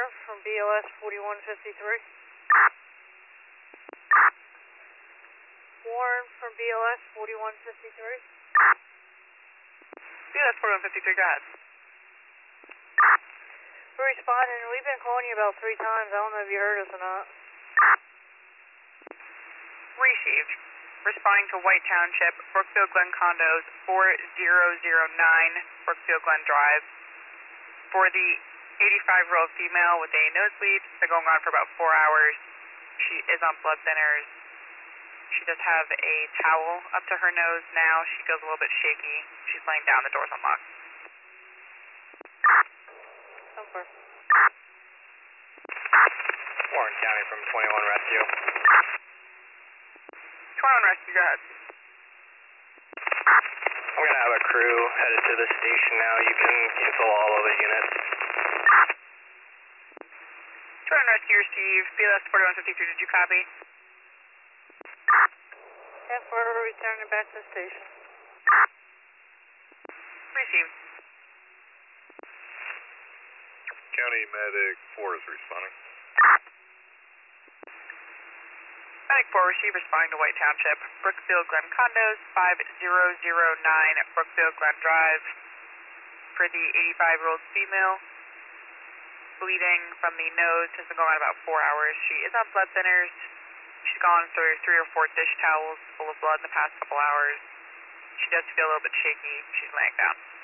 Warren from BLS 4153. Warren from BLS 4153. BLS 4153, go ahead. We're responding. We've been calling you about 3 times. I don't know if you heard us or not. Received. Responding to White Township, Brookfield Glen Condos, 4009 Brookfield Glen Drive. For the 85-year-old female with a nosebleed, been going on for about 4 hours. She is on blood thinners. She does have a towel up to her nose now. She feels a little bit shaky. She's laying down, the door's unlocked. Over. Warren County from 21 Rescue. 21 Rescue, go ahead. I'm going to have a crew headed to the station now. You can cancel all of the units. 21 Rescue received. BLS 4153, did you copy? Yeah, we're returning back to the station. Received. County Medic 4 is responding. Medic 4 received, responding to White Township, Brookfield Glen Condos, 5009 Brookfield Glen Drive. For the 85-year-old female, bleeding from the nose, has been going on about 4 hours. She is on blood thinners. She's gone through 3 or 4 dish towels full of blood in the past couple hours. She does feel a little bit shaky. She's laying down.